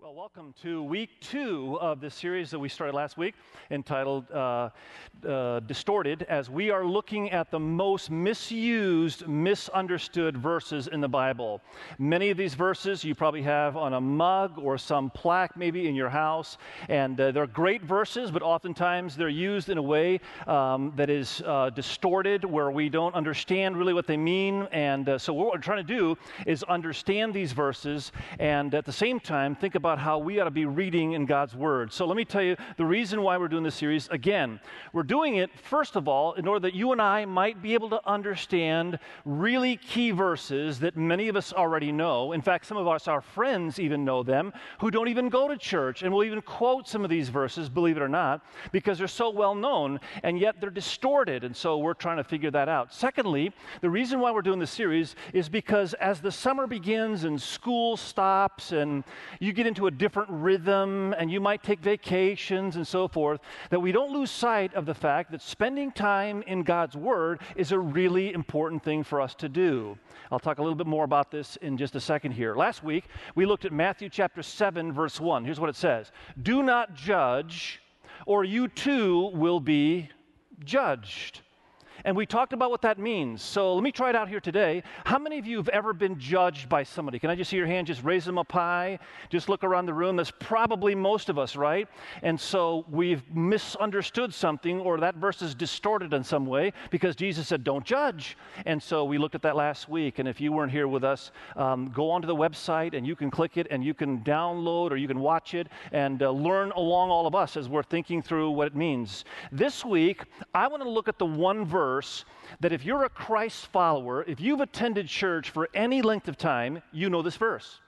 Well, welcome to week 2 of this series that we started last week entitled Distorted, as we are looking at the most misused, misunderstood verses in the Bible. Many of these verses you probably have on a mug or some plaque maybe in your house, and they're great verses, but oftentimes they're used in a way that is distorted, where we don't understand really what they mean, and so what we're trying to do is understand these verses and at the same time think about how we ought to be reading in God's Word. So let me tell you the reason why we're doing this series. Again, we're doing it, first of all, in order that you and I might be able to understand really key verses that many of us already know. In fact, some of us, our friends, even know them, who don't even go to church, and will even quote some of these verses, believe it or not, because they're so well known, and yet they're distorted, and so we're trying to figure that out. Secondly, the reason why we're doing this series is because as the summer begins and school stops and you get into a different rhythm and you might take vacations and so forth, that we don't lose sight of the fact that spending time in God's Word is a really important thing for us to do. I'll talk a little bit more about this in just a second here. Last week, we looked at Matthew chapter 7, verse 1. Here's what it says: "Do not judge, or you too will be judged." And we talked about what that means. So let me try it out here today. How many of you have ever been judged by somebody? Can I just see your hand? Just raise them up high. Just look around the room. That's probably most of us, right? And so we've misunderstood something, or that verse is distorted in some way because Jesus said, don't judge. And so we looked at that last week. And if you weren't here with us, go onto the website and you can click it and you can download or you can watch it and learn along all of us as we're thinking through what it means. This week, I want to look at the one verse that if you're a Christ follower, if you've attended church for any length of time, you know this verse.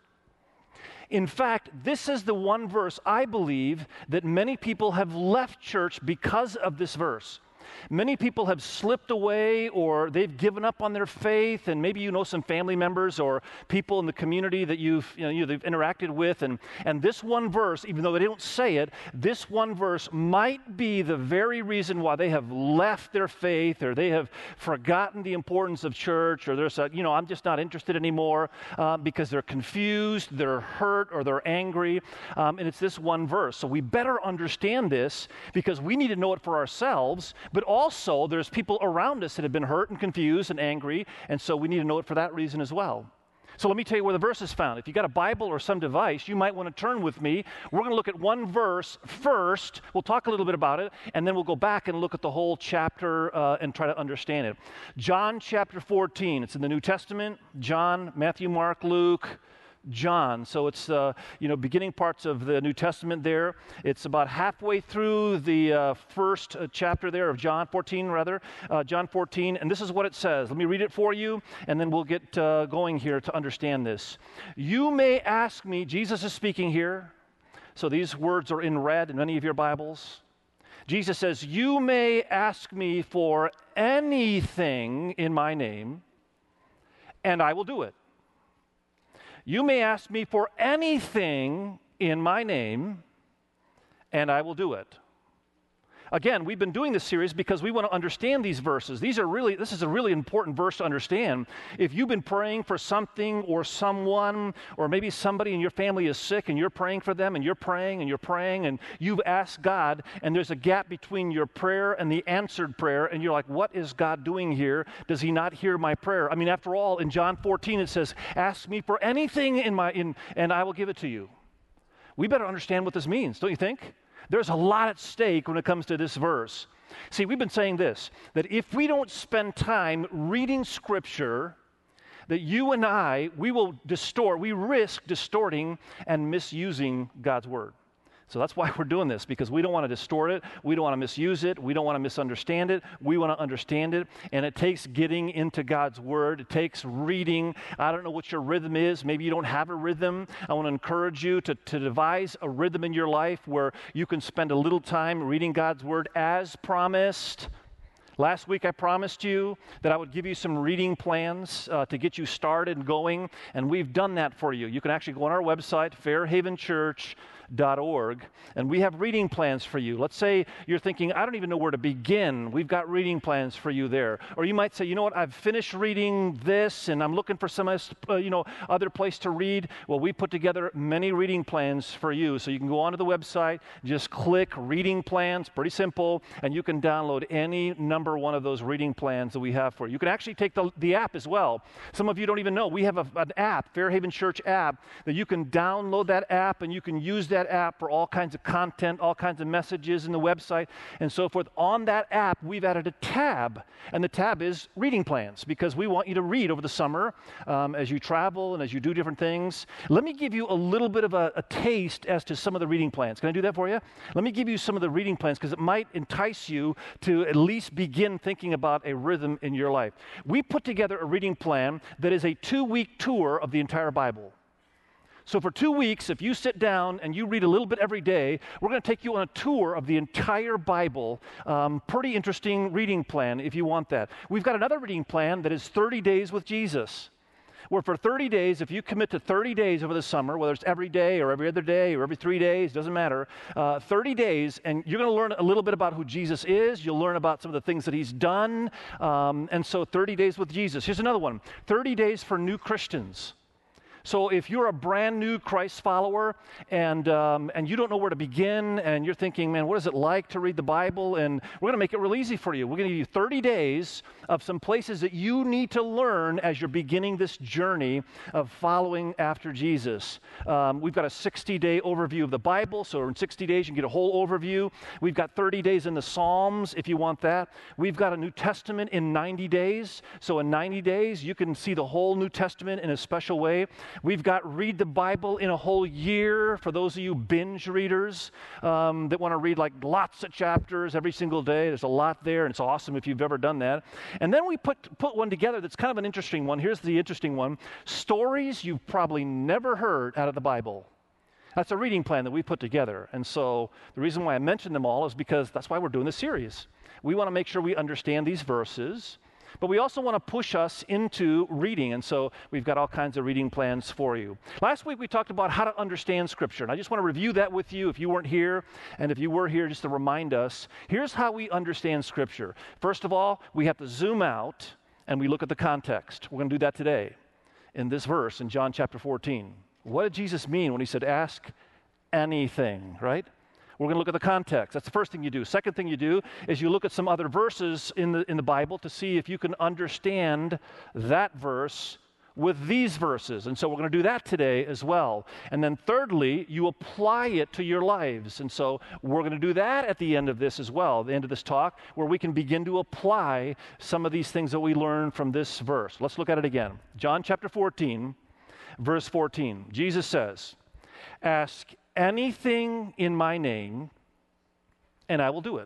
In fact, this is the one verse I believe that many people have left church because of this verse. Many people have slipped away, or they've given up on their faith, and maybe you know some family members or people in the community that they've interacted with, and this one verse, even though they don't say it, this one verse might be the very reason why they have left their faith, or they have forgotten the importance of church, or they're said, I'm just not interested anymore, because they're confused, they're hurt, or they're angry, and it's this one verse. So we better understand this because we need to know it for ourselves, but also there's people around us that have been hurt and confused and angry, and so we need to know it for that reason as well. So let me tell you where the verse is found. If you got a Bible or some device, you might want to turn with me. We're going to look at one verse first. We'll talk a little bit about it, and then we'll go back and look at the whole chapter and try to understand it. John chapter 14. It's in the New Testament. John, Matthew, Mark, Luke, John. So it's beginning parts of the New Testament there. It's about halfway through the first chapter there of John 14, John 14, and this is what it says. Let me read it for you, and then we'll get going here to understand this. You may ask me, Jesus is speaking here, so these words are in red in many of your Bibles. Jesus says, you may ask me for anything in my name, and I will do it. You may ask me for anything in my name, and I will do it. Again, we've been doing this series because we want to understand these verses. This is a really important verse to understand. If you've been praying for something or someone, or maybe somebody in your family is sick and you're praying for them and you're praying and you're praying and you've asked God and there's a gap between your prayer and the answered prayer and you're like, what is God doing here? Does he not hear my prayer? I mean, after all, in John 14 it says, ask me for anything and I will give it to you. We better understand what this means, don't you think? There's a lot at stake when it comes to this verse. See, we've been saying this, that if we don't spend time reading Scripture, that you and we risk distorting and misusing God's Word. So that's why we're doing this, because we don't want to distort it, we don't want to misuse it, we don't want to misunderstand it, we want to understand it, and it takes getting into God's Word, it takes reading. I don't know what your rhythm is, maybe you don't have a rhythm. I want to encourage you to devise a rhythm in your life where you can spend a little time reading God's Word as promised. Last week I promised you that I would give you some reading plans to get you started and going, and we've done that for you. You can actually go on our website, Fairhaven Church, and we have reading plans for you. Let's say you're thinking, I don't even know where to begin. We've got reading plans for you there. Or you might say, you know what, I've finished reading this and I'm looking for some other place to read. Well, we put together many reading plans for you. So you can go onto the website, just click reading plans, pretty simple, and you can download any number one of those reading plans that we have for you. You can actually take the app as well. Some of you don't even know. We have an app, Fairhaven Church app, that you can download that app and you can use that app for all kinds of content, all kinds of messages in the website and so forth. On that app, we've added a tab, and the tab is reading plans because we want you to read over the summer as you travel and as you do different things. Let me give you a little bit of a taste as to some of the reading plans. Can I do that for you? Let me give you some of the reading plans because it might entice you to at least begin thinking about a rhythm in your life. We put together a reading plan that is a 2-week tour of the entire Bible. So for 2 weeks, if you sit down and you read a little bit every day, we're going to take you on a tour of the entire Bible. Pretty interesting reading plan if you want that. We've got another reading plan that is 30 Days with Jesus, where for 30 days, if you commit to 30 days over the summer, whether it's every day or every other day or every 3 days, doesn't matter, 30 days, and you're going to learn a little bit about who Jesus is. You'll learn about some of the things that he's done. And so 30 days with Jesus. Here's another one, 30 days for new Christians. So if you're a brand new Christ follower and you don't know where to begin and you're thinking, man, what is it like to read the Bible? And we're going to make it real easy for you. We're going to give you 30 days of some places that you need to learn as you're beginning this journey of following after Jesus. We've got a 60-day overview of the Bible. So in 60 days, you can get a whole overview. We've got 30 days in the Psalms if you want that. We've got a New Testament in 90 days. So in 90 days, you can see the whole New Testament in a special way. We've got Read the Bible in a whole year for those of you binge readers that want to read like lots of chapters every single day. There's a lot there, and it's awesome if you've ever done that. And then we put one together that's kind of an interesting one. Here's the interesting one. Stories you've probably never heard out of the Bible. That's a reading plan that we put together. And so the reason why I mention them all is because that's why we're doing this series. We want to make sure we understand these verses, but we also want to push us into reading, and so we've got all kinds of reading plans for you. Last week we talked about how to understand Scripture, and I just want to review that with you if you weren't here, and if you were here, just to remind us, here's how we understand Scripture. First of all, we have to zoom out, and we look at the context. We're going to do that today in this verse in John chapter 14. What did Jesus mean when he said, ask anything, right? We're going to look at the context. That's the first thing you do. Second thing you do is you look at some other verses in the Bible to see if you can understand that verse with these verses. And so we're going to do that today as well. And then thirdly, you apply it to your lives. And so we're going to do that at the end of this as well, the end of this talk, where we can begin to apply some of these things that we learn from this verse. Let's look at it again. John chapter 14, verse 14. Jesus says, ask anything in my name, and I will do it.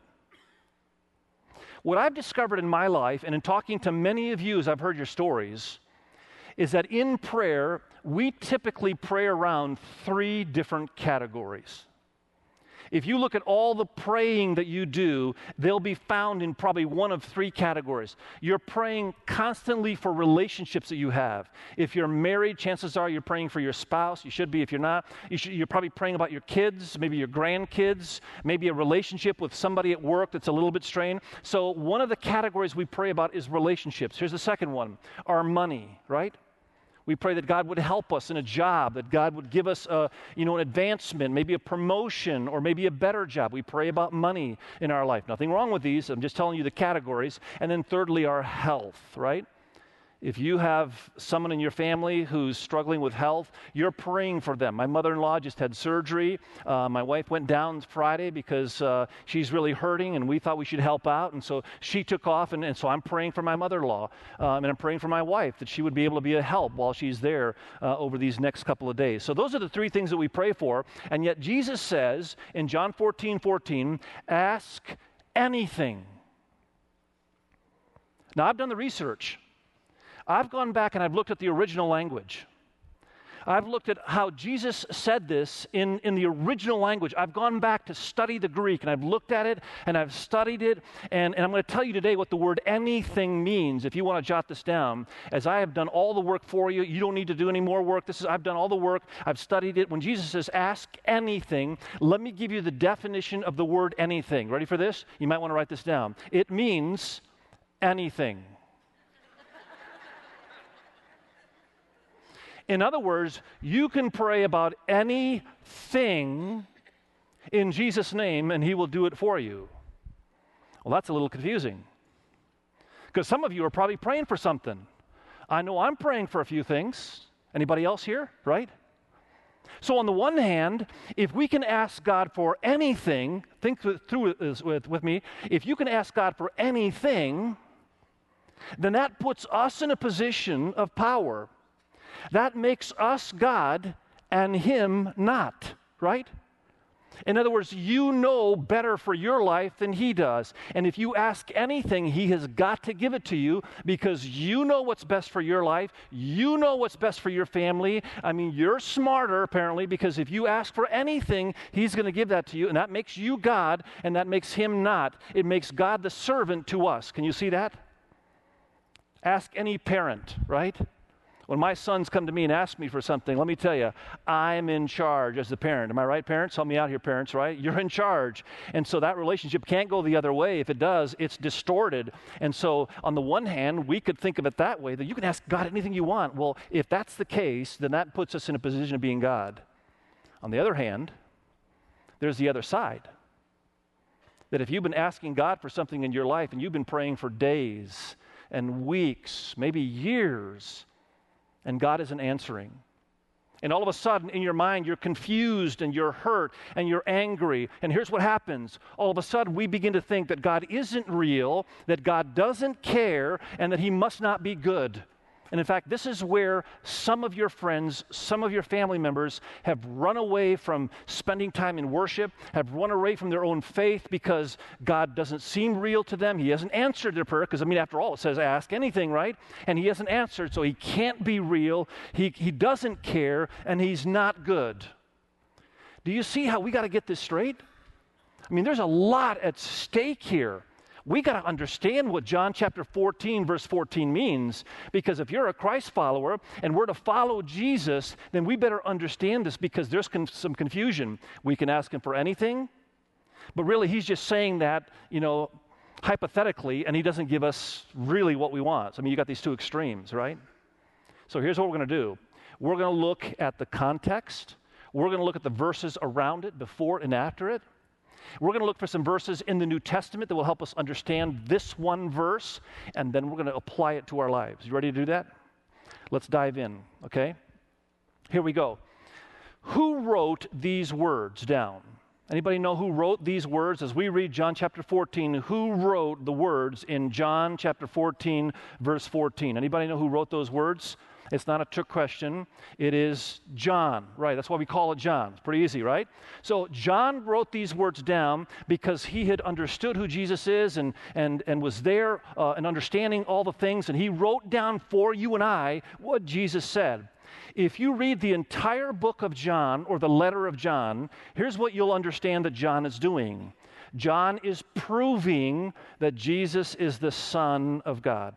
What I've discovered in my life, and in talking to many of you as I've heard your stories, is that in prayer, we typically pray around 3 different categories. If you look at all the praying that you do, they'll be found in probably one of 3 categories. You're praying constantly for relationships that you have. If you're married, chances are you're praying for your spouse. You should be. If you're not, you're probably praying about your kids, maybe your grandkids, maybe a relationship with somebody at work that's a little bit strained. So one of the categories we pray about is relationships. Here's the second one, our money, right? We pray that God would help us in a job, that God would give us an advancement, maybe a promotion, or maybe a better job. We pray about money in our life. Nothing wrong with these. I'm just telling you the categories. And then thirdly, our health, right? If you have someone in your family who's struggling with health, you're praying for them. My mother-in-law just had surgery. My wife went down Friday because she's really hurting, and we thought we should help out. And so she took off, and so I'm praying for my mother-in-law. And I'm praying for my wife that she would be able to be a help while she's there over these next couple of days. So those are the 3 things that we pray for. And yet Jesus says in John 14:14, ask anything. Now, I've done the research. I've gone back and I've looked at the original language. I've looked at how Jesus said this in the original language. I've gone back to study the Greek, and I've looked at it, and I've studied it, and I'm going to tell you today what the word anything means, if you want to jot this down. As I have done all the work for you, you don't need to do any more work. I've done all the work. I've studied it. When Jesus says, ask anything, let me give you the definition of the word anything. Ready for this? You might want to write this down. It means anything. In other words, you can pray about anything in Jesus' name, and he will do it for you. Well, that's a little confusing, because some of you are probably praying for something. I know I'm praying for a few things. Anybody else here, right? So on the one hand, if we can ask God for anything, think through this with me, if you can ask God for anything, then that puts us in a position of power. That makes us God and him not, right? In other words, you know better for your life than he does. And if you ask anything, he has got to give it to you, because you know what's best for your life. You know what's best for your family. I mean, you're smarter, apparently, because if you ask for anything, he's going to give that to you. And that makes you God, and that makes him not. It makes God the servant to us. Can you see that? Ask any parent, right? When my sons come to me and ask me for something, let me tell you, I'm in charge as the parent. Am I right, parents? Help me out here, parents, right? You're in charge. And so that relationship can't go the other way. If it does, it's distorted. And so on the one hand, we could think of it that way, that you can ask God anything you want. Well, if that's the case, then that puts us in a position of being God. On the other hand, there's the other side. That if you've been asking God for something in your life and you've been praying for days and weeks, maybe years, and God isn't answering. And all of a sudden, in your mind, you're confused and you're hurt and you're angry. And here's what happens. All of a sudden, we begin to think that God isn't real, that God doesn't care, and that he must not be good. And in fact, this is where some of your friends, some of your family members have run away from spending time in worship, have run away from their own faith because God doesn't seem real to them. He hasn't answered their prayer because, after all, it says ask anything, right? And he hasn't answered, so he can't be real. He doesn't care, and he's not good. Do you see how we got to get this straight? There's a lot at stake here. We got to understand what John chapter 14, verse 14 means, because if you're a Christ follower and we're to follow Jesus, then we better understand this, because there's some confusion. We can ask him for anything, but really he's just saying that, hypothetically, and he doesn't give us really what we want. You got these two extremes, right? So here's what we're going to do. We're going to look at the context. We're going to look at the verses around it, before and after it. We're going to look for some verses in the New Testament that will help us understand this one verse, and then we're going to apply it to our lives. You ready to do that? Let's dive in, okay? Here we go. Who wrote these words down? Anybody know who wrote these words? As we read John chapter 14, who wrote the words in John chapter 14, verse 14? Anybody know who wrote those words? It's not a trick question. It is John, right? That's why we call it John. It's pretty easy, right? So John wrote these words down because he had understood who Jesus is and was there and understanding all the things, and he wrote down for you and I what Jesus said. If you read the entire book of John, or the letter of John, here's what you'll understand that John is doing. John is proving that Jesus is the Son of God.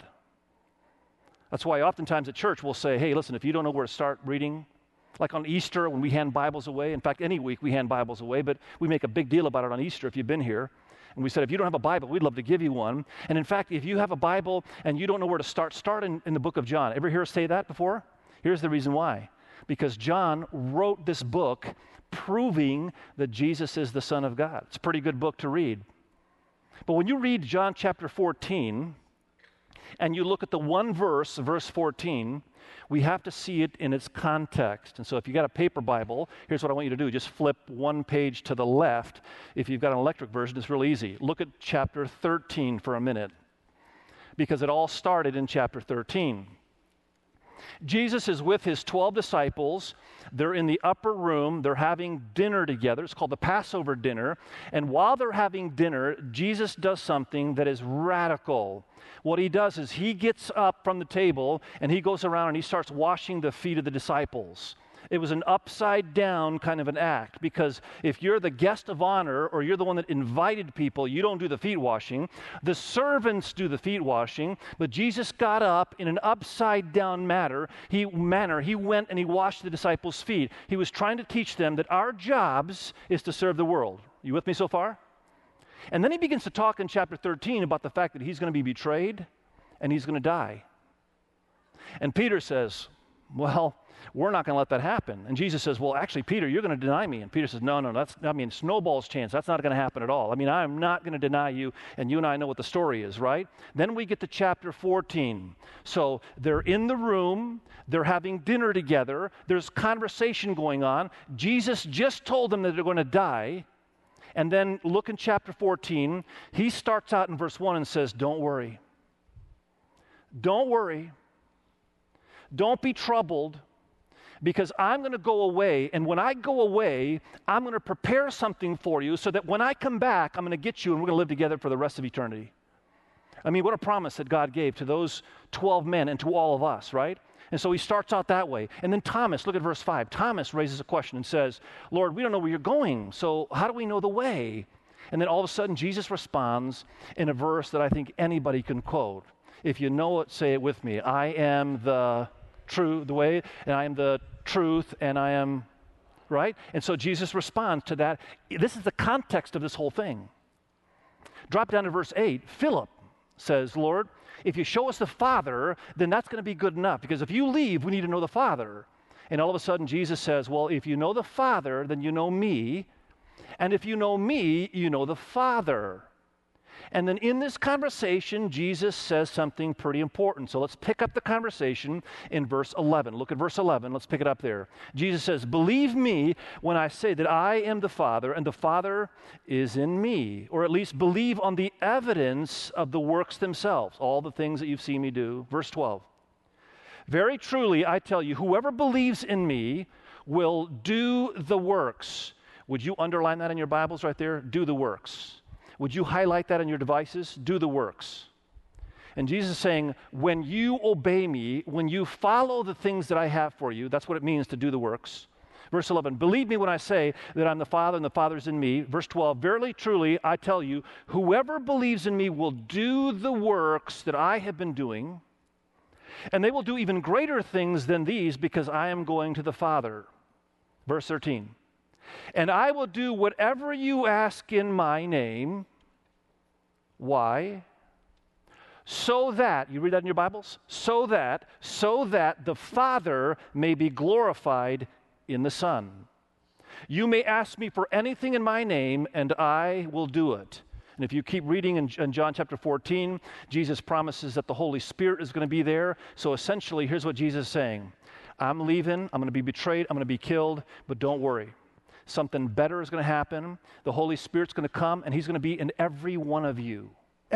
That's why oftentimes at church we'll say, hey, listen, if you don't know where to start reading, like on Easter when we hand Bibles away, in fact, any week we hand Bibles away, but we make a big deal about it on Easter if you've been here. And we said, if you don't have a Bible, we'd love to give you one. And in fact, if you have a Bible and you don't know where to start in the book of John. Ever hear us say that before? Here's the reason why. Because John wrote this book proving that Jesus is the Son of God. It's a pretty good book to read. But when you read John chapter 14, and you look at the one verse, verse 14, we have to see it in its context. And so if you got a paper Bible, here's what I want you to do. Just flip one page to the left. If you've got an electric version, it's really easy. Look at chapter 13 for a minute, because it all started in chapter 13. Jesus is with his 12 disciples. They're in the upper room. They're having dinner together. It's called the Passover dinner. And while they're having dinner, Jesus does something that is radical. What he does is he gets up from the table and he goes around and he starts washing the feet of the disciples. It was an upside down kind of an act, because if you're the guest of honor or you're the one that invited people, you don't do the feet washing. The servants do the feet washing, but Jesus got up in an upside down manner. He went and he washed the disciples' feet. He was trying to teach them that our jobs is to serve the world. You with me so far? And then he begins to talk in chapter 13 about the fact that he's going to be betrayed and he's going to die. And Peter says, well, we're not going to let that happen. And Jesus says, well, actually, Peter, you're going to deny me. And Peter says, no, snowball's chance. That's not going to happen at all. I'm not going to deny you. And you and I know what the story is, right? Then we get to chapter 14. So they're in the room. They're having dinner together. There's conversation going on. Jesus just told them that they're going to die. And then look in chapter 14. He starts out in verse 1 and says, don't worry. Don't worry. Don't be troubled, because I'm going to go away, and when I go away, I'm going to prepare something for you so that when I come back, I'm going to get you and we're going to live together for the rest of eternity. What a promise that God gave to those 12 men and to all of us, right? And so he starts out that way. And then Thomas, look at verse 5. Thomas raises a question and says, Lord, we don't know where you're going, so how do we know the way? And then all of a sudden, Jesus responds in a verse that I think anybody can quote. If you know it, say it with me. I am the way, and I am the truth, and I am, right? And so Jesus responds to that. This is the context of this whole thing. Drop down to verse 8. Philip says, Lord, if you show us the Father, then that's going to be good enough, because if you leave, we need to know the Father. And all of a sudden, Jesus says, well, if you know the Father, then you know me, and if you know me, you know the Father. And then in this conversation, Jesus says something pretty important. So let's pick up the conversation in verse 11. Look at verse 11. Let's pick it up there. Jesus says, believe me when I say that I am the Father and the Father is in me. Or at least believe on the evidence of the works themselves, all the things that you've seen me do. Verse 12. Very truly, I tell you, whoever believes in me will do the works. Would you underline that in your Bibles right there? Do the works. Would you highlight that on your devices? Do the works. And Jesus is saying, when you obey me, when you follow the things that I have for you, that's what it means to do the works. Verse 11, believe me when I say that I'm the Father and the Father is in me. Verse 12, verily, truly, I tell you, whoever believes in me will do the works that I have been doing, and they will do even greater things than these, because I am going to the Father. Verse 13. And I will do whatever you ask in my name. Why? So that, you read that in your Bibles? So that the Father may be glorified in the Son. You may ask me for anything in my name, and I will do it. And if you keep reading in John chapter 14, Jesus promises that the Holy Spirit is going to be there. So essentially, here's what Jesus is saying. I'm leaving, I'm going to be betrayed, I'm going to be killed, but don't worry. Something better is going to happen. The Holy Spirit's going to come, and he's going to be in every one of you,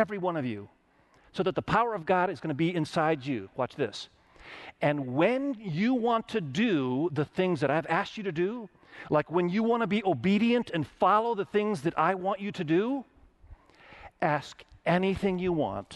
so that the power of God is going to be inside you. Watch this. And when you want to do the things that I've asked you to do, like when you want to be obedient and follow the things that I want you to do, ask anything you want,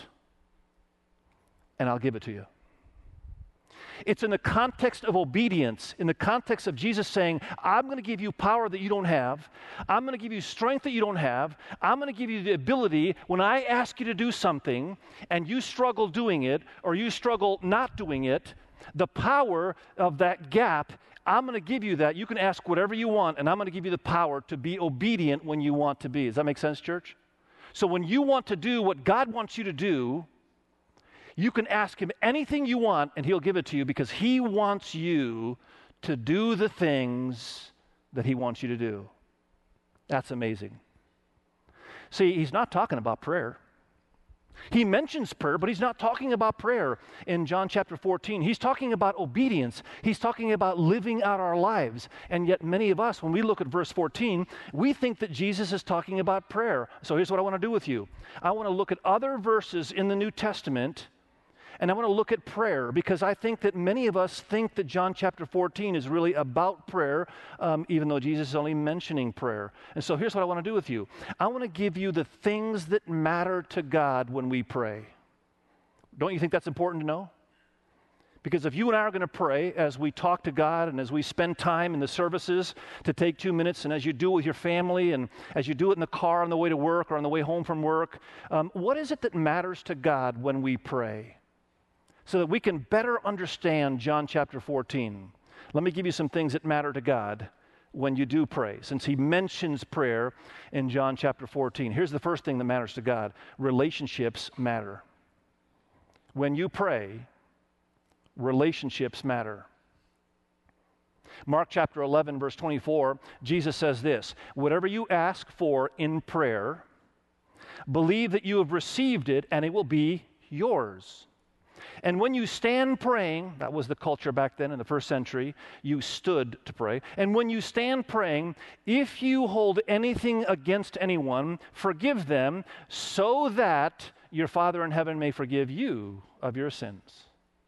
and I'll give it to you. It's in the context of obedience, in the context of Jesus saying, I'm going to give you power that you don't have. I'm going to give you strength that you don't have. I'm going to give you the ability, when I ask you to do something and you struggle doing it or you struggle not doing it, the power of that gap, I'm going to give you that. You can ask whatever you want, and I'm going to give you the power to be obedient when you want to be. Does that make sense, church? So when you want to do what God wants you to do, you can ask him anything you want, and he'll give it to you, because he wants you to do the things that he wants you to do. That's amazing. See, he's not talking about prayer. He mentions prayer, but he's not talking about prayer in John chapter 14. He's talking about obedience. He's talking about living out our lives. And yet many of us, when we look at verse 14, we think that Jesus is talking about prayer. So here's what I want to do with you. I want to look at other verses in the New Testament, and I want to look at prayer, because I think that many of us think that John chapter 14 is really about prayer, even though Jesus is only mentioning prayer. And so here's what I want to do with you. I want to give you the things that matter to God when we pray. Don't you think that's important to know? Because if you and I are going to pray as we talk to God and as we spend time in the services to take 2 minutes, and as you do it with your family and as you do it in the car on the way to work or on the way home from work, what is it that matters to God when we pray? So that we can better understand John chapter 14. Let me give you some things that matter to God when you do pray, since he mentions prayer in John chapter 14. Here's the first thing that matters to God. Relationships matter. When you pray, relationships matter. Mark chapter 11, verse 24, Jesus says this, "Whatever you ask for in prayer, believe that you have received it and it will be yours. And when you stand praying," that was the culture back then in the first century, you stood to pray. "And when you stand praying, if you hold anything against anyone, forgive them, so that your Father in heaven may forgive you of your sins."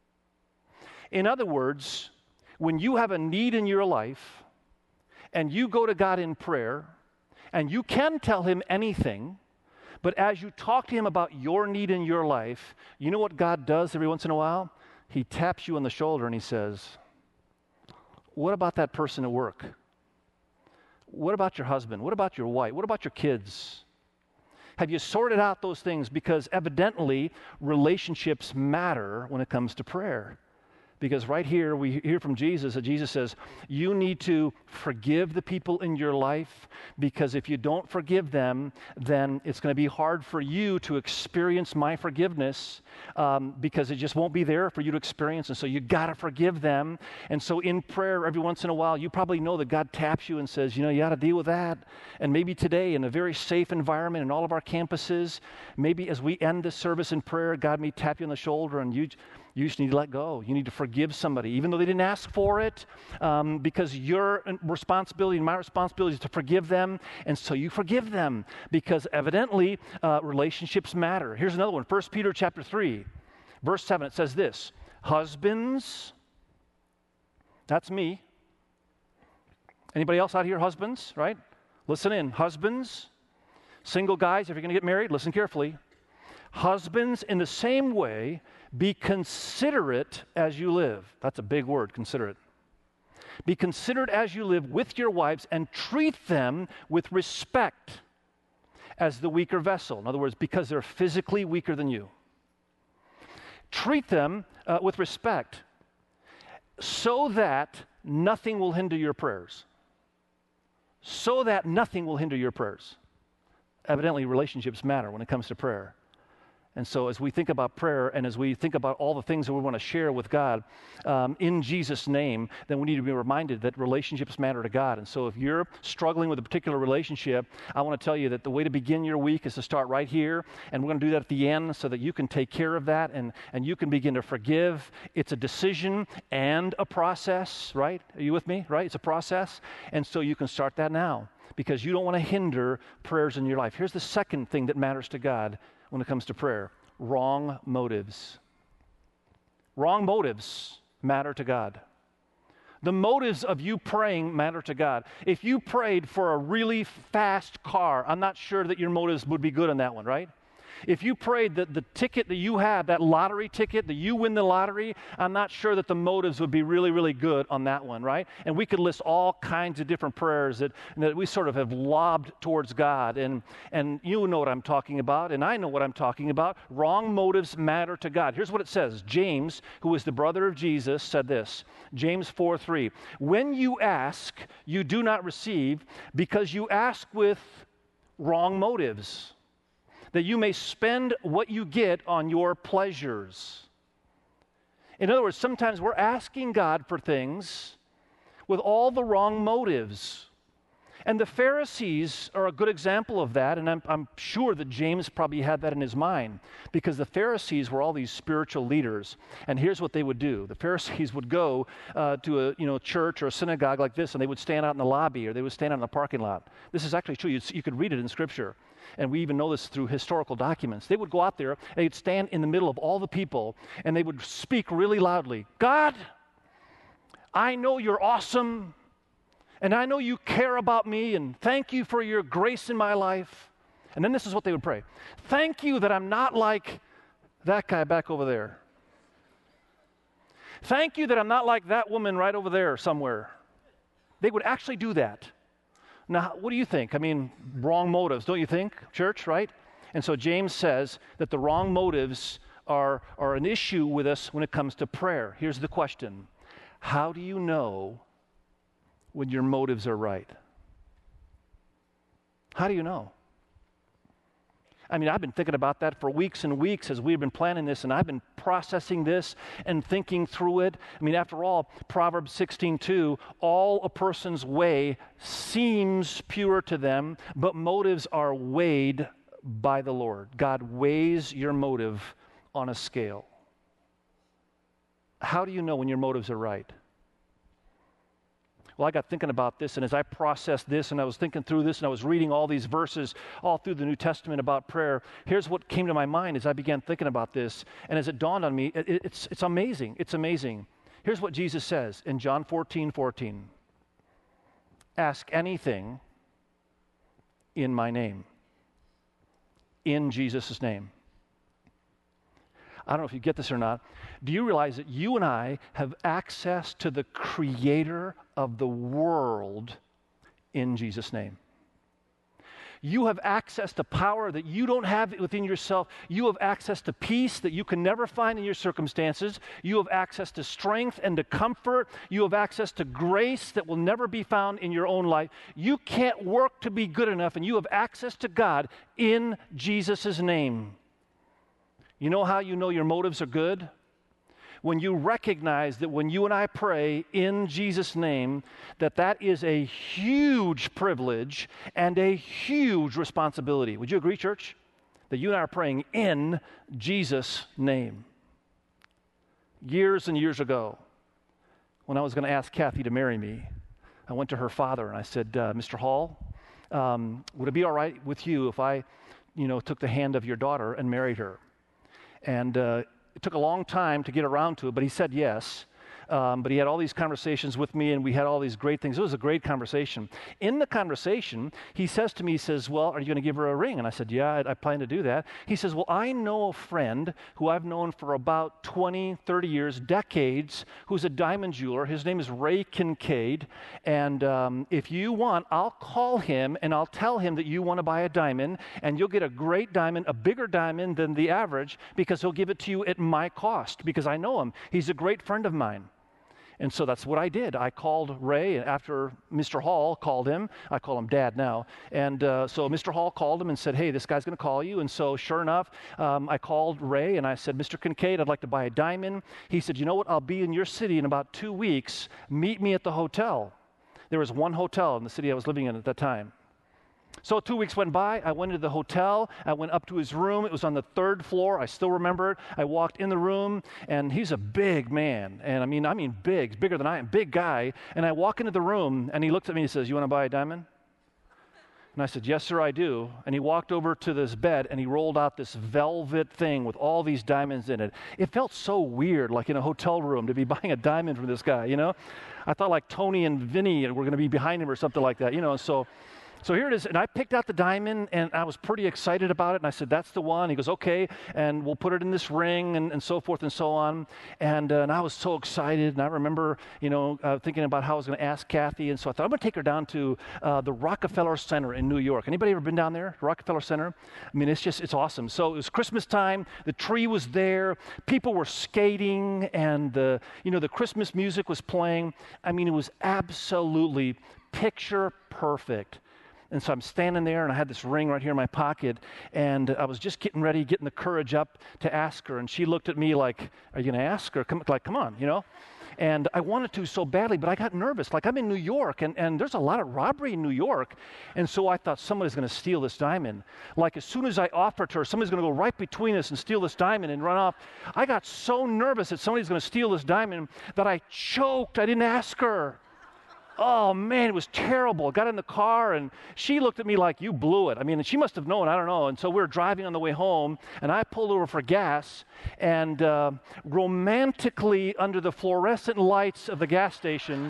In other words, when you have a need in your life and you go to God in prayer and you can tell him anything, but as you talk to him about your need in your life, you know what God does every once in a while? He taps you on the shoulder and he says, "What about that person at work? What about your husband? What about your wife? What about your kids? Have you sorted out those things?" Because evidently relationships matter when it comes to prayer. Because right here we hear from Jesus that Jesus says, you need to forgive the people in your life, because if you don't forgive them, then it's going to be hard for you to experience my forgiveness, because it just won't be there for you to experience. And so you got to forgive them. And so in prayer, every once in a while, you probably know that God taps you and says, you got to deal with that. And maybe today in a very safe environment in all of our campuses, maybe as we end the service in prayer, God may tap you on the shoulder and you just need to let go. You need to forgive somebody, even though they didn't ask for it, because your responsibility and my responsibility is to forgive them. And so you forgive them, because evidently relationships matter. Here's another one. 1 Peter chapter 3, verse 7. It says this, "Husbands," that's me. Anybody else out here, husbands, right? Listen in. Husbands, single guys, if you're going to get married, listen carefully. "Husbands, in the same way, be considerate as you live." That's a big word, considerate. "Be considerate as you live with your wives, and treat them with respect as the weaker vessel." In other words, because they're physically weaker than you. Treat them with respect, so that nothing will hinder your prayers. So that nothing will hinder your prayers. Evidently, relationships matter when it comes to prayer. And so as we think about prayer and as we think about all the things that we want to share with God in Jesus' name, then we need to be reminded that relationships matter to God. And so if you're struggling with a particular relationship, I want to tell you that the way to begin your week is to start right here. And we're going to do that at the end so that you can take care of that and you can begin to forgive. It's a decision and a process, right? Are you with me, right? It's a process. And so you can start that now, because you don't want to hinder prayers in your life. Here's the second thing that matters to God when it comes to prayer: wrong motives. Wrong motives matter to God. The motives of you praying matter to God. If you prayed for a really fast car, I'm not sure that your motives would be good on that one, right? If you prayed that the ticket that you have, that lottery ticket, that you win the lottery, I'm not sure that the motives would be really, really good on that one, right? And we could list all kinds of different prayers that we sort of have lobbed towards God. And you know what I'm talking about, and I know what I'm talking about. Wrong motives matter to God. Here's what it says. James, who is the brother of Jesus, said this. James 4:3. "When you ask, you do not receive, because you ask with wrong motives, that you may spend what you get on your pleasures." In other words, sometimes we're asking God for things with all the wrong motives. And the Pharisees are a good example of that, and I'm sure that James probably had that in his mind, because the Pharisees were all these spiritual leaders. And here's what they would do. The Pharisees would go to a church or a synagogue like this, and they would stand out in the lobby, or they would stand out in the parking lot. This is actually true. You could read it in Scripture. And we even know this through historical documents. They would go out there, they'd stand in the middle of all the people, and they would speak really loudly. "God, I know you're awesome, and I know you care about me, and thank you for your grace in my life." And then this is what they would pray. "Thank you that I'm not like that guy back over there. Thank you that I'm not like that woman right over there somewhere. They would actually do that. Now, what do you think? I mean, wrong motives, don't you think, church, right? And so James says that the wrong motives are an issue with us when it comes to prayer. Here's the question. How do you know when your motives are right? How do you know? I mean, I've been thinking about that for weeks and weeks as we've been planning this, and I've been processing this and thinking through it. I mean, after all, Proverbs 16:2, all a person's way seems pure to them, but motives are weighed by the Lord. God weighs your motive on a scale. How do you know when your motives are right? Well, I got thinking about this, and as I processed this, and I was thinking through this, and I was reading all these verses all through the New Testament about prayer, here's what came to my mind as I began thinking about this, and as it dawned on me, it's amazing. It's amazing. Here's what Jesus says in John 14:14. Ask anything in my name. In Jesus' name. I don't know if you get this or not. Do you realize that you and I have access to the creator of the world in Jesus' name? You have access to power that you don't have within yourself. You have access to peace that you can never find in your circumstances. You have access to strength and to comfort. You have access to grace that will never be found in your own life. You can't work to be good enough, and you have access to God in Jesus' name. You know how you know your motives are good? When you recognize that when you and I pray in Jesus' name, that is a huge privilege and a huge responsibility. Would you agree, church? That you and I are praying in Jesus' name. Years and years ago, when I was going to ask Kathy to marry me, I went to her father and I said, Mr. Hall, would it be all right with you if I, took the hand of your daughter and married her? And it took a long time to get around to it, but he said yes. But he had all these conversations with me, and we had all these great things. It was a great conversation. In the conversation, he says to me, he says, well, are you going to give her a ring? And I said, yeah, I plan to do that. He says, well, I know a friend who I've known for about 20, 30 years, decades, who's a diamond jeweler. His name is Ray Kincaid. And if you want, I'll call him, and I'll tell him that you want to buy a diamond, and you'll get a great diamond, a bigger diamond than the average, because he'll give it to you at my cost, because I know him. He's a great friend of mine. And so that's what I did. I called Ray, and after Mr. Hall called him, I call him Dad now, and so Mr. Hall called him and said, hey, this guy's going to call you. And so sure enough, I called Ray, and I said, Mr. Kincaid, I'd like to buy a diamond. He said, you know what, I'll be in your city in about 2 weeks. Meet me at the hotel. There was one hotel in the city I was living in at that time. So 2 weeks went by. I went into the hotel. I went up to his room. It was on the 3rd floor. I still remember it. I walked in the room, and he's a big man. And I mean big, bigger than I am, big guy. And I walk into the room, and he looks at me and he says, you want to buy a diamond? And I said, yes, sir, I do. And he walked over to this bed, and he rolled out this velvet thing with all these diamonds in it. It felt so weird, like in a hotel room, to be buying a diamond from this guy, I thought like Tony and Vinny were going to be behind him or something like that, So here it is, and I picked out the diamond, and I was pretty excited about it, and I said, that's the one. He goes, okay, and we'll put it in this ring, and so forth and so on. And I was so excited, and I remember, thinking about how I was going to ask Kathy, and so I thought, I'm going to take her down to the Rockefeller Center in New York. Anybody ever been down there, Rockefeller Center? I mean, it's awesome. So it was Christmas time, the tree was there, people were skating, and the Christmas music was playing. I mean, it was absolutely picture perfect. And so I'm standing there, and I had this ring right here in my pocket, and I was just getting ready, getting the courage up to ask her, and she looked at me like, are you going to ask her? Come on, And I wanted to so badly, but I got nervous. Like, I'm in New York, and there's a lot of robbery in New York, and so I thought somebody's going to steal this diamond. Like, as soon as I offered to her, somebody's going to go right between us and steal this diamond and run off. I got so nervous that somebody's going to steal this diamond that I choked. I didn't ask her. Oh, man, it was terrible. I got in the car, and she looked at me like, you blew it. I mean, she must have known, I don't know. And so we were driving on the way home, and I pulled over for gas, and romantically, under the fluorescent lights of the gas station,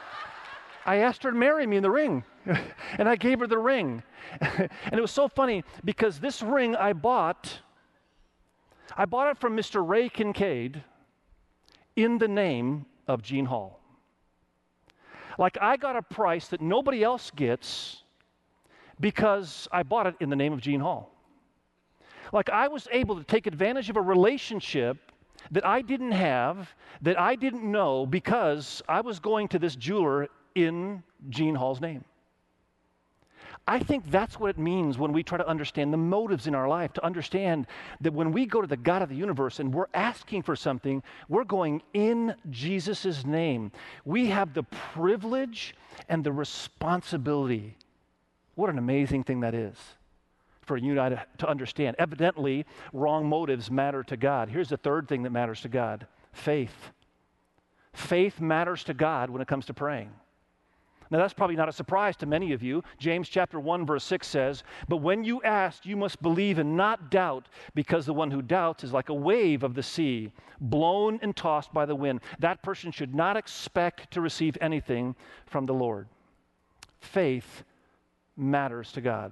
I asked her to marry me in the ring, and I gave her the ring. And it was so funny, because this ring I bought it from Mr. Ray Kincaid in the name of Gene Hall. Like I got a price that nobody else gets because I bought it in the name of Gene Hall. Like I was able to take advantage of a relationship that I didn't have, that I didn't know, because I was going to this jeweler in Gene Hall's name. I think that's what it means when we try to understand the motives in our life, to understand that when we go to the God of the universe and we're asking for something, we're going in Jesus' name. We have the privilege and the responsibility. What an amazing thing that is for you and I to understand. Evidently, wrong motives matter to God. Here's the third thing that matters to God: faith. Faith matters to God when it comes to praying. Now, that's probably not a surprise to many of you. James chapter 1, verse 6 says, "But when you ask, you must believe and not doubt, because the one who doubts is like a wave of the sea, blown and tossed by the wind. That person should not expect to receive anything from the Lord." Faith matters to God.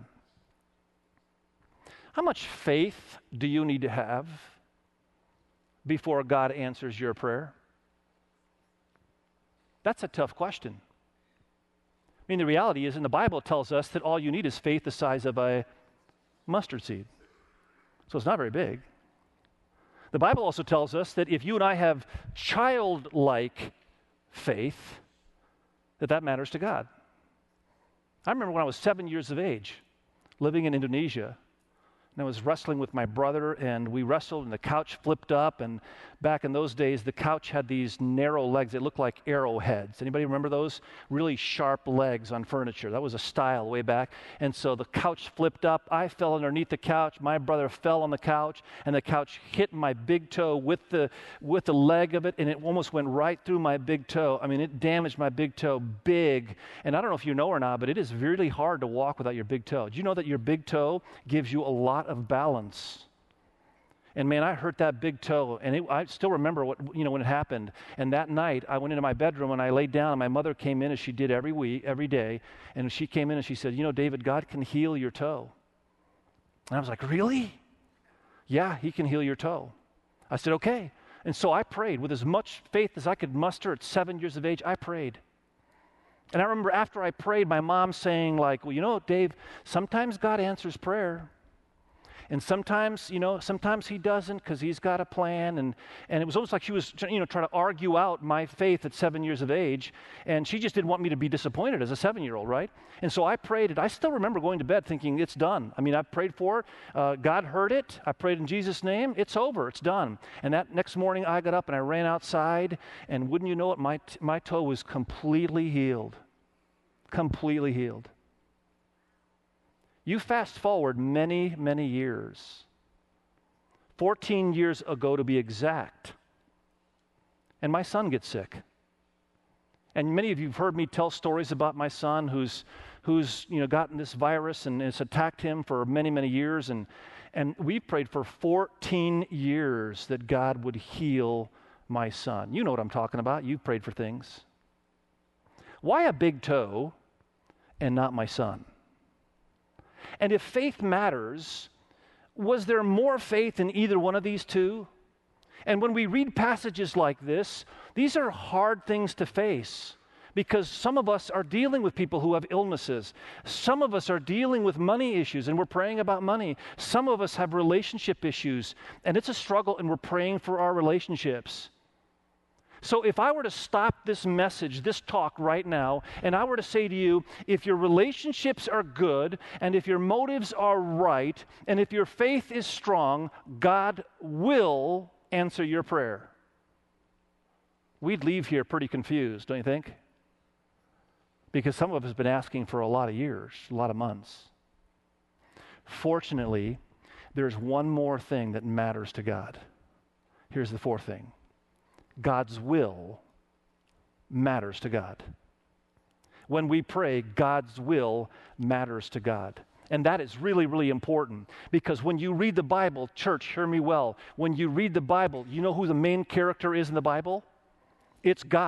How much faith do you need to have before God answers your prayer? That's a tough question. I mean, the reality is in the Bible it tells us that all you need is faith the size of a mustard seed. So it's not very big. The Bible also tells us that if you and I have childlike faith, that matters to God. I remember when I was 7 years of age, living in Indonesia, and I was wrestling with my brother, and we wrestled, and the couch flipped up, and back in those days, the couch had these narrow legs that looked like arrowheads. Anybody remember those? Really sharp legs on furniture. That was a style way back. And so the couch flipped up. I fell underneath the couch. My brother fell on the couch, and the couch hit my big toe with the leg of it, and it almost went right through my big toe. I mean, it damaged my big toe big. And I don't know if you know or not, but it is really hard to walk without your big toe. Do you know that your big toe gives you a lot of balance? And man, I hurt that big toe, and I still remember when it happened. And that night, I went into my bedroom and I laid down, and my mother came in as she did every day, and she came in and she said, "You know, David, God can heal your toe." And I was like, "Really?" "Yeah, He can heal your toe." I said, "Okay." And so I prayed with as much faith as I could muster at 7 years of age. I prayed. And I remember after I prayed, my mom saying like, "Well, you know, Dave, sometimes God answers prayer. And sometimes, sometimes He doesn't because He's got a plan." And it was almost like she was, trying to argue out my faith at 7 years of age. And she just didn't want me to be disappointed as a 7-year-old, right? And so I prayed it. I still remember going to bed thinking, it's done. I mean, I've prayed for it. God heard it. I prayed in Jesus' name. It's over. It's done. And that next morning I got up and I ran outside. And wouldn't you know it, my toe was completely healed. Completely healed. You fast forward many, many years, 14 years ago to be exact, and my son gets sick. And many of you have heard me tell stories about my son who's gotten this virus and it's attacked him for many, many years. And we prayed for 14 years that God would heal my son. You know what I'm talking about. You've prayed for things. Why a big toe and not my son? And if faith matters, was there more faith in either one of these two? And when we read passages like this, these are hard things to face because some of us are dealing with people who have illnesses. Some of us are dealing with money issues and we're praying about money. Some of us have relationship issues and it's a struggle and we're praying for our relationships. So if I were to stop this message, this talk right now, and I were to say to you, if your relationships are good, and if your motives are right, and if your faith is strong, God will answer your prayer. We'd leave here pretty confused, don't you think? Because some of us have been asking for a lot of years, a lot of months. Fortunately, there's one more thing that matters to God. Here's the fourth thing. God's will matters to God. When we pray, God's will matters to God. And that is really, really important because when you read the Bible, church, hear me well, when you read the Bible, you know who the main character is in the Bible? It's God.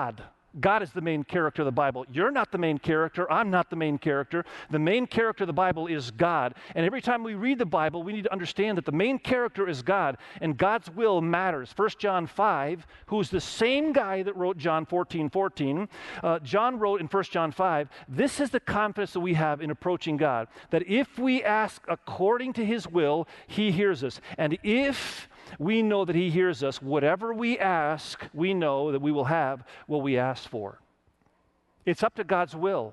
God is the main character of the Bible. You're not the main character. I'm not the main character. The main character of the Bible is God. And every time we read the Bible, we need to understand that the main character is God, and God's will matters. 1 John 5, who's the same guy that wrote John 14:14, John wrote in 1 John 5, this is the confidence that we have in approaching God, that if we ask according to his will, he hears us. And if we know that he hears us, whatever we ask, we know that we will have what we ask for. It's up to God's will.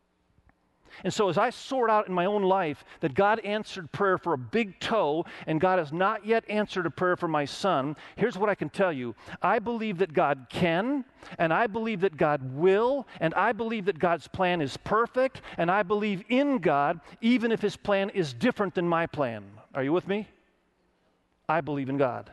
And so as I sort out in my own life that God answered prayer for a big toe and God has not yet answered a prayer for my son, here's what I can tell you. I believe that God can, and I believe that God will, and I believe that God's plan is perfect, and I believe in God even if his plan is different than my plan. Are you with me? I believe in God.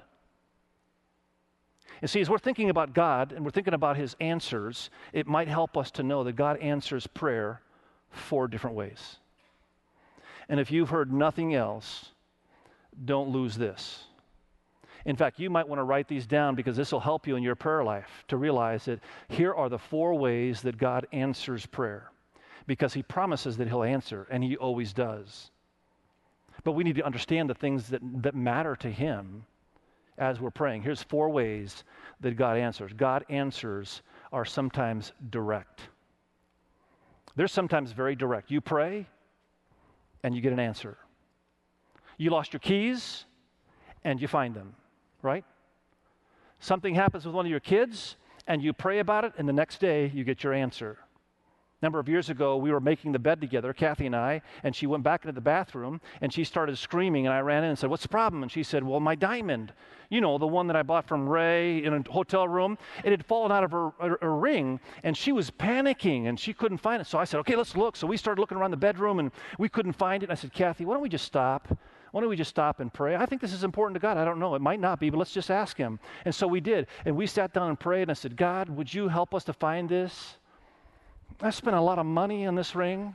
And see, as we're thinking about God and we're thinking about his answers, it might help us to know that God answers prayer 4 different ways. And if you've heard nothing else, don't lose this. In fact, you might want to write these down because this will help you in your prayer life to realize that here are the 4 ways that God answers prayer, because he promises that he'll answer, and he always does. But we need to understand the things that matter to him as we're praying. Here's 4 ways that God answers. God answers are sometimes direct. They're sometimes very direct. You pray, and you get an answer. You lost your keys, and you find them, right? Something happens with one of your kids, and you pray about it, and the next day you get your answer. A number of years ago, we were making the bed together, Kathy and I, and she went back into the bathroom, and she started screaming, and I ran in and said, "What's the problem?" And she said, "Well, my diamond, you know, the one that I bought from Ray in a hotel room, it had fallen out of her ring, and she was panicking, and she couldn't find it." So I said, "Okay, let's look." So we started looking around the bedroom, and we couldn't find it. And I said, "Kathy, why don't we just stop? Why don't we just stop and pray? I think this is important to God. I don't know. It might not be, but let's just ask him." And so we did. And we sat down and prayed, and I said, "God, would you help us to find this? I spent a lot of money on this ring."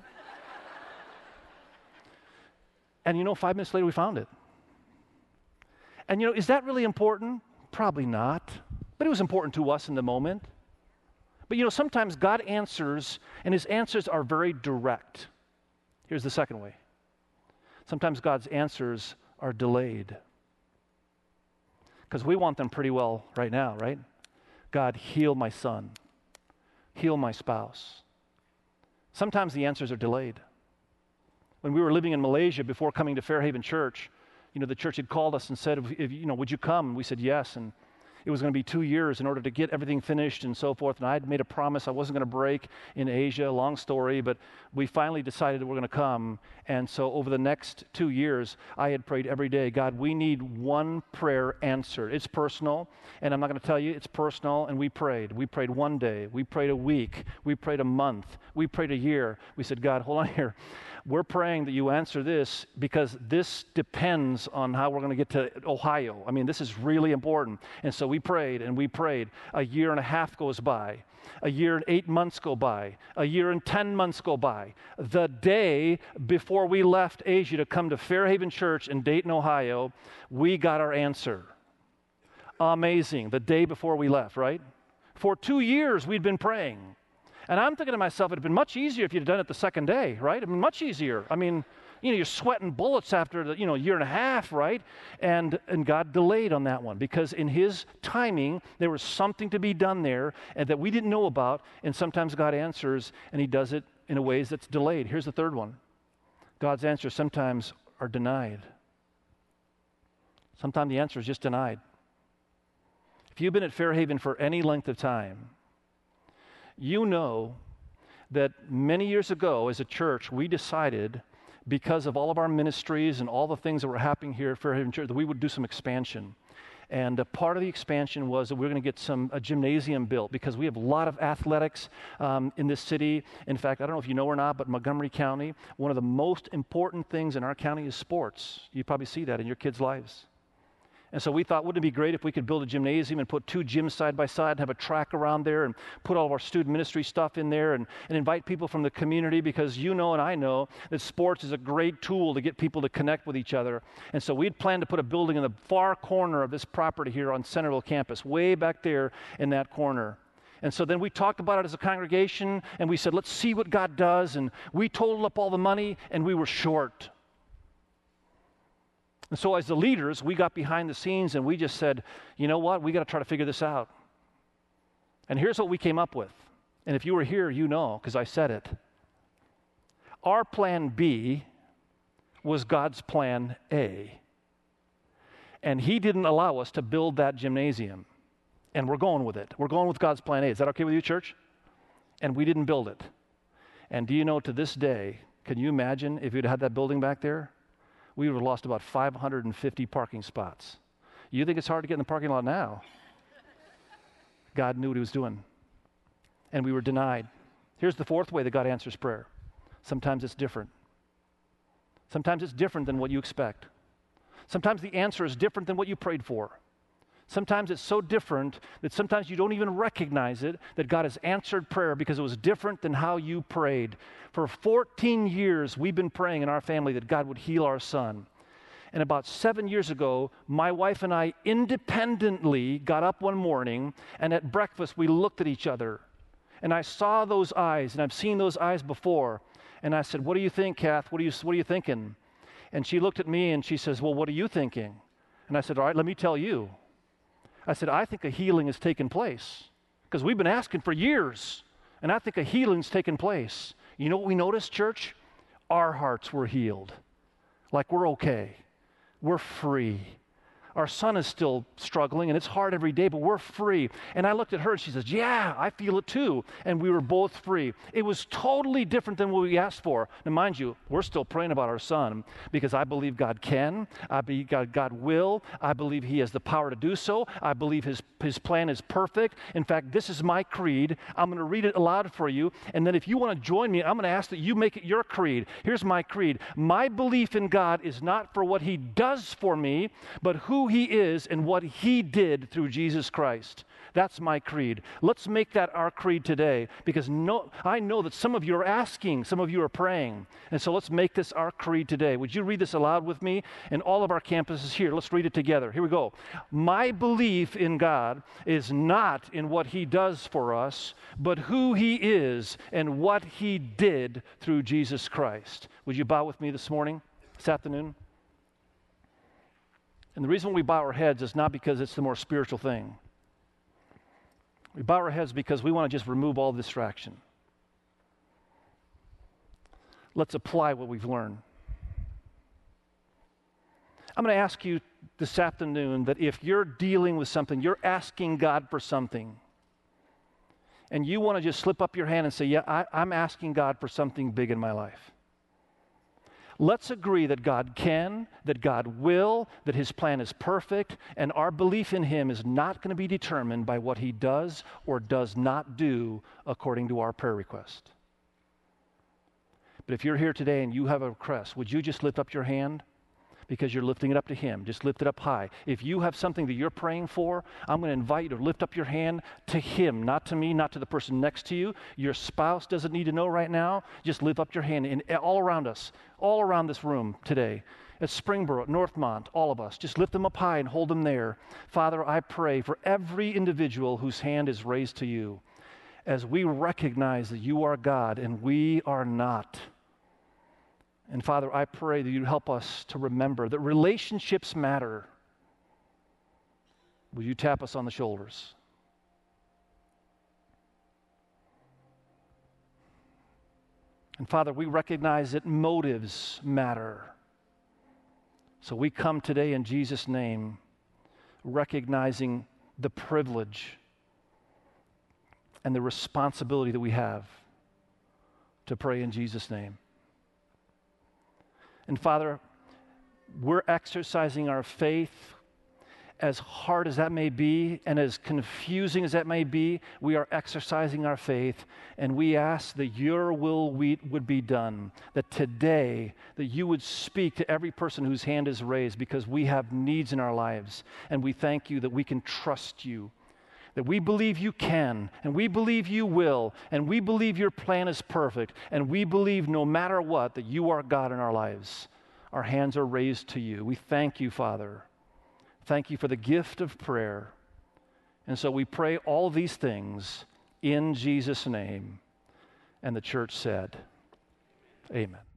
And 5 minutes later we found it. And is that really important? Probably not. But it was important to us in the moment. But sometimes God answers, and his answers are very direct. Here's the second way. Sometimes God's answers are delayed. Because we want them pretty well right now, right? God, heal my son. Heal my spouse. Sometimes the answers are delayed. When we were living in Malaysia before coming to Fairhaven Church, the church had called us and said, would you come? And we said yes. And it was going to be 2 years in order to get everything finished and so forth. And I had made a promise I wasn't going to break in Asia. Long story, but we finally decided that we're going to come. And so over the next 2 years, I had prayed every day, God, we need one prayer answered. It's personal, and I'm not going to tell you, it's personal, and we prayed. We prayed one day. We prayed a week. We prayed a month. We prayed a year. We said, God, hold on here. We're praying that you answer this because this depends on how we're going to get to Ohio. I mean, this is really important. And so we prayed and we prayed. A year and a half goes by. A year and 8 months go by. A year and 10 months go by. The day before we left Asia to come to Fairhaven Church in Dayton, Ohio, we got our answer. Amazing. The day before we left, right? For 2 years we'd been praying. And I'm thinking to myself, it'd been much easier if you'd done it the second day, right? It'd been much easier. I mean, you're sweating bullets after the, year and a half, right? And God delayed on that one because in his timing, there was something to be done there and that we didn't know about. And sometimes God answers and he does it in a ways that's delayed. Here's the third one. God's answers sometimes are denied. Sometimes the answer is just denied. If you've been at Fairhaven for any length of time, you know that many years ago as a church, we decided because of all of our ministries and all the things that were happening here at Fairhaven Church that we would do some expansion. And a part of the expansion was that we were going to get a gymnasium built because we have a lot of athletics in this city. In fact, I don't know if you know or not, but Montgomery County, one of the most important things in our county is sports. You probably see that in your kids' lives. And so we thought, wouldn't it be great if we could build a gymnasium and put 2 gyms side by side and have a track around there and put all of our student ministry stuff in there and invite people from the community because and I know that sports is a great tool to get people to connect with each other. And so we'd planned to put a building in the far corner of this property here on Centerville campus, way back there in that corner. And so then we talked about it as a congregation, and we said, let's see what God does. And we totaled up all the money, and we were short. And so as the leaders, we got behind the scenes, and we just said, you know what? We got to try to figure this out. And here's what we came up with. And if you were here, you know, because I said it. Our plan B was God's plan A. And he didn't allow us to build that gymnasium. And we're going with it. We're going with God's plan A. Is that okay with you, church? And we didn't build it. And do you know, to this day, can you imagine if you'd had that building back there? We would have lost about 550 parking spots. You think it's hard to get in the parking lot now? God knew what he was doing. And we were denied. Here's the fourth way that God answers prayer. Sometimes it's different. Sometimes it's different than what you expect. Sometimes the answer is different than what you prayed for. Sometimes it's so different that sometimes you don't even recognize it, that God has answered prayer because it was different than how you prayed. For 14 years, we've been praying in our family that God would heal our son. And about 7 years ago, my wife and I independently got up one morning, and at breakfast, we looked at each other. And I saw those eyes, and I've seen those eyes before. And I said, what do you think, Kath? What are you thinking? And she looked at me, and she says, well, what are you thinking? And I said, all right, let me tell you. I said, I think a healing has taken place because we've been asking for years, and I think a healing's taken place. You know what we noticed, church? Our hearts were healed. Like we're okay. We're free. Our son is still struggling, and it's hard every day, but we're free. And I looked at her, and she says, yeah, I feel it too. And we were both free. It was totally different than what we asked for. Now, mind you, we're still praying about our son because I believe God can. I believe God will. I believe he has the power to do so. I believe his plan is perfect. In fact, this is my creed. I'm going to read it aloud for you. And then if you want to join me, I'm going to ask that you make it your creed. Here's my creed. My belief in God is not for what he does for me, but who he is and what he did through Jesus Christ. That's my creed. Let's make that our creed today because I know that some of you are asking, some of you are praying. And so let's make this our creed today. Would you read this aloud with me? And all of our campuses here, let's read it together. Here we go. My belief in God is not in what he does for us, but who he is and what he did through Jesus Christ. Would you bow with me this morning, this afternoon? And the reason we bow our heads is not because it's the more spiritual thing. We bow our heads because we want to just remove all distraction. Let's apply what we've learned. I'm going to ask you this afternoon that if you're dealing with something, you're asking God for something, and you want to just slip up your hand and say, yeah, I'm asking God for something big in my life. Let's agree that God can, that God will, that his plan is perfect, and our belief in him is not going to be determined by what he does or does not do according to our prayer request. But if you're here today and you have a request, would you just lift up your hand? Because you're lifting it up to him. Just lift it up high. If you have something that you're praying for, I'm going to invite you to lift up your hand to him, not to me, not to the person next to you. Your spouse doesn't need to know right now. Just lift up your hand all around us, all around this room today. At Springboro, at Northmont, all of us. Just lift them up high and hold them there. Father, I pray for every individual whose hand is raised to you as we recognize that you are God and we are not. And Father, I pray that you help us to remember that relationships matter. Will you tap us on the shoulders? And Father, we recognize that motives matter. So we come today in Jesus' name, recognizing the privilege and the responsibility that we have to pray in Jesus' name. And Father, we're exercising our faith, as hard as that may be and as confusing as that may be. We are exercising our faith, and we ask that your will would be done, that today that you would speak to every person whose hand is raised, because we have needs in our lives, and we thank you that we can trust you, that we believe you can, and we believe you will, and we believe your plan is perfect, and we believe no matter what that you are God in our lives. Our hands are raised to you. We thank you, Father. Thank you for the gift of prayer. And so we pray all these things in Jesus' name. And the church said, Amen.